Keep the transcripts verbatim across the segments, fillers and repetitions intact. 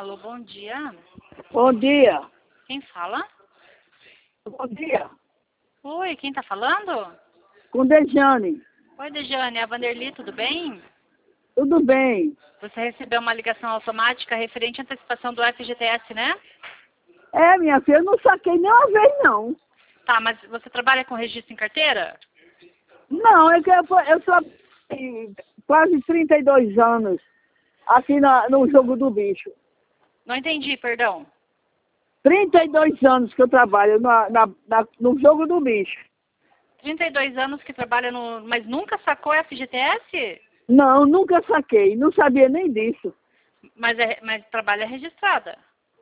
Alô, bom dia. Bom dia. Quem fala? Bom dia. Oi, quem tá falando? Com Dejane. Oi, Dejane, é a Vanderly, tudo bem? Tudo bem? Você recebeu uma ligação automática referente à antecipação do F G T S, né? É, minha filha, eu não saquei nenhuma vez, não. Tá, mas você trabalha com registro em carteira? Não, é que eu, eu trabalhei quase trinta e dois anos aqui na, no Jogo do Bicho. Não entendi, perdão. trinta e dois anos que eu trabalho na, na, na, no Jogo do Bicho. trinta e dois anos que trabalha no... Mas nunca sacou F G T S? Não, nunca saquei, não sabia nem disso. Mas, é, mas trabalha registrada.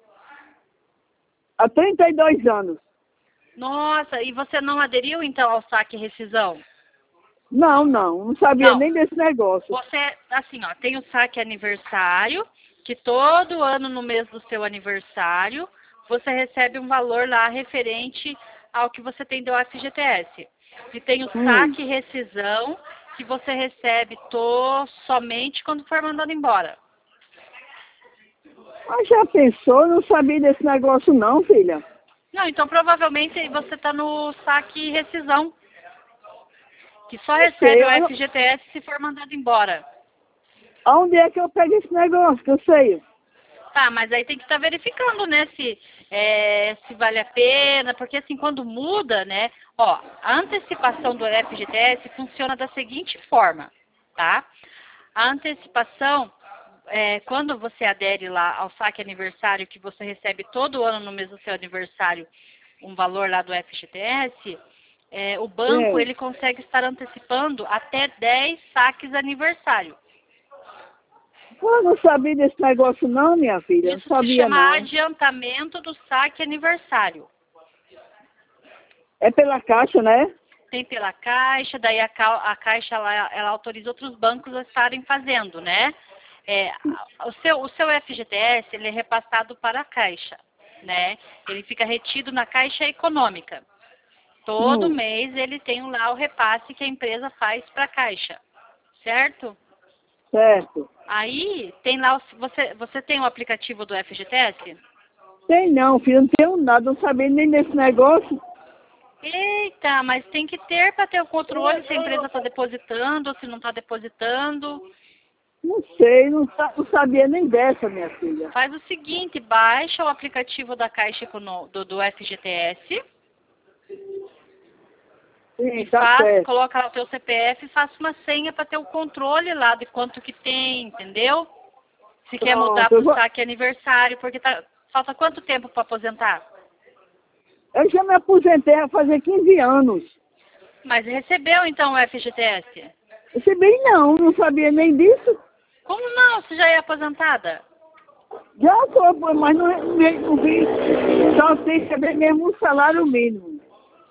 Há trinta e dois anos. Nossa, e você não aderiu então ao saque e rescisão? Não, não, não sabia Não. nem desse negócio. Você, assim, ó, tem o saque aniversário, que todo ano no mês do seu aniversário, você recebe um valor lá referente ao que você tem do F G T S. E tem o Hum. saque e rescisão, que você recebe to, somente quando for mandado embora. Mas já pensou? Eu não sabia desse negócio não, filha. Não, então provavelmente você está no saque e rescisão, que só Não recebe sei, o eu não- F G T S se for mandado embora. Aonde é que eu pego esse negócio que eu sei? Tá, mas aí tem que estar verificando, né, se, é, se vale a pena, porque assim, quando muda, né, ó, a antecipação do F G T S funciona da seguinte forma, tá? A antecipação, é, quando você adere lá ao saque aniversário, que você recebe todo ano no mês do seu aniversário um valor lá do F G T S, é, o banco, É. ele consegue estar antecipando até dez saques aniversário. Eu não sabia desse negócio não, minha filha. Não Isso se sabia chama não. adiantamento do saque aniversário. É pela caixa, né? Tem pela Caixa, daí a, ca- a Caixa ela, ela autoriza outros bancos a estarem fazendo, né? É, a- o, seu, o seu F G T S ele é repassado para a Caixa, né? Ele fica retido na Caixa Econômica. Todo Hum. mês ele tem lá o repasse que a empresa faz para a Caixa, certo? Certo. Aí tem lá, o- você, você tem o aplicativo do F G T S? Tem não, filho. Não tenho nada. Não sabia nem desse negócio. Eita, mas tem que ter para ter o controle se a empresa está depositando ou se não está depositando. Não sei. Não, sa- não sabia nem dessa, minha filha. Faz o seguinte, baixa o aplicativo da Caixa Econô- do, do F G T S e Sim, tá faz, certo. coloca lá o teu C P F e faça uma senha para ter o controle lá de quanto que tem, entendeu? Se quer mudar Pronto. para Eu, o vou... saque aniversário, porque tá, falta quanto tempo para aposentar? eu já me aposentei há fazer quinze anos. Mas recebeu então o F G T S? Recebi não. Não sabia nem disso. Como não? Você já é aposentada? Já sou, pô, mas não, não, não vi. Só sei receber mesmo um salário mínimo.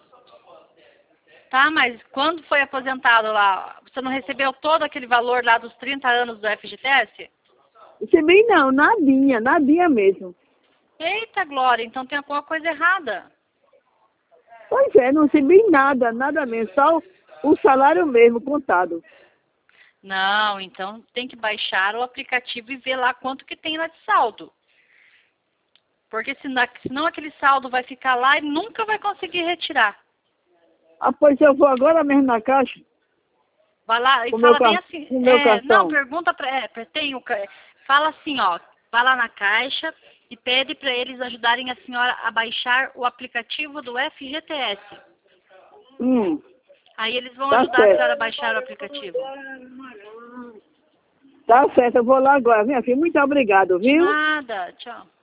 Tá, mas quando foi aposentado lá, você não recebeu todo aquele valor lá dos trinta anos do F G T S? Recebi não, nadinha, nadinha mesmo. Eita, Glória, então tem alguma coisa errada. Pois é, não recebi nada, nada mesmo, só o salário mesmo contado. Não, então tem que baixar o aplicativo e ver lá quanto que tem lá de saldo. Porque senão, senão aquele saldo vai ficar lá e nunca vai conseguir retirar. Ah, pois eu vou agora mesmo na caixa, Vai lá e com o fala meu, bem car assim, com o meu é, não, cartão. pergunta para, é, pra- tem o, ca- fala assim, ó, vai lá na Caixa e pede para eles ajudarem a senhora a baixar o aplicativo do F G T S. Hum, Aí eles vão tá ajudar a senhora a certo. baixar o aplicativo. Tá certo, eu vou lá agora, minha filha. Muito obrigado, De viu? nada, tchau.